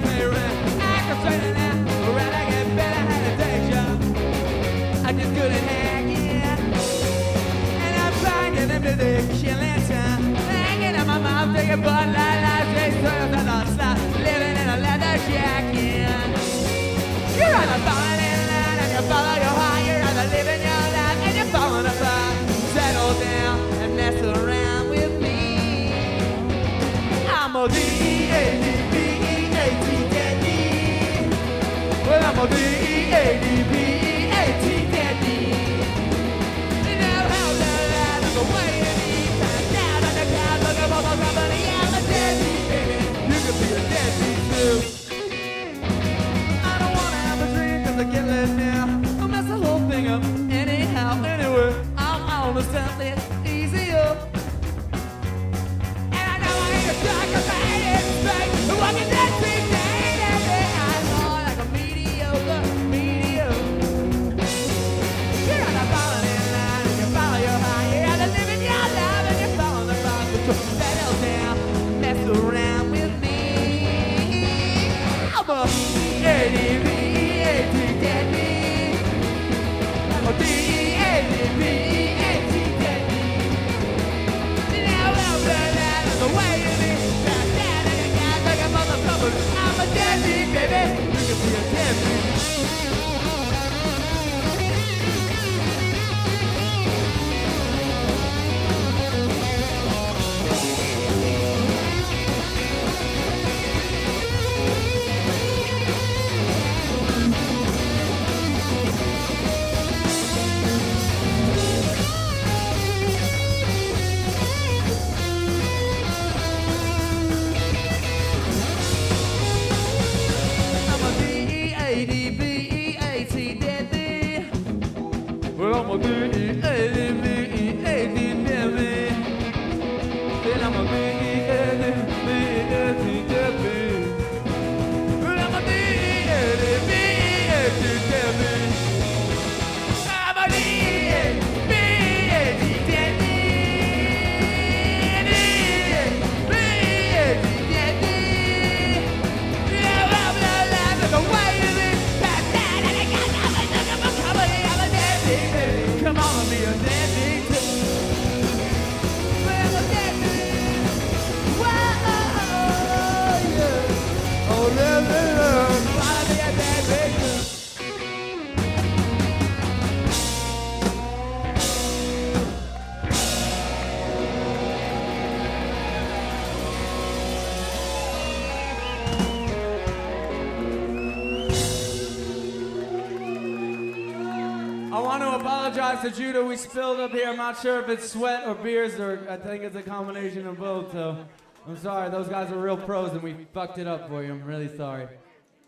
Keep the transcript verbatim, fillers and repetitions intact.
pay rent. I can straight it out, around I get better, had a day job. I just couldn't hack it. And I'm finding them to the killing time. Hanging in my mouth, thinking Bud Light, life takes twelve and not stop. Living in a leather jacket. You're either falling in line and you follow your heart. You're either living your life and you're falling apart. Settle down and mess around with me. I'm a D E A D B E A T daddy. Well, I'm a D E A D B E A T daddy. You know how the light is the way it is. I'm down on the cloud looking for the company. I'm a daddy, baby. You could be a daddy too. I don't wanna have a dream cause I get let down. I'll mess the whole thing up anyhow. Anyway, I'm on to something easier. And I know I ain't a star cause I ain't in space. I'm walking that big day and day. I'm more like a mediocre, mediocre. You're on the falling in line and you follow your heart. You're out of living your life and you're falling apart. But you settle down, mess around with me. I'm a A D B E A T daddy. I'm a D E A D B E A T daddy. Now I'm the way it is. I'm down in the guy looking for the trouble. I'm a daddy, baby. You can be a daddy. Well, I'm a B E A D B E A T daddy. Then I'm a B E A D B E A T daddy. Well, I'm a B E A D B E A T daddy. I'm a D E A D B E A T daddy. D E A D B E A T daddy. Yeah, I'm the life of the way it is. I'm down and I got nothing looking for company. I'm a daddy, baby. Come on, be a daddy too. I'm a daddy. Whoa, yeah. Oh, love, love, love. I wanna be a daddy too. I want to apologize to Judah. We spilled up here. I'm not sure if it's sweat or beers, or I think it's a combination of both. So I'm sorry. Those guys are real pros, and we fucked it up for you. I'm really sorry.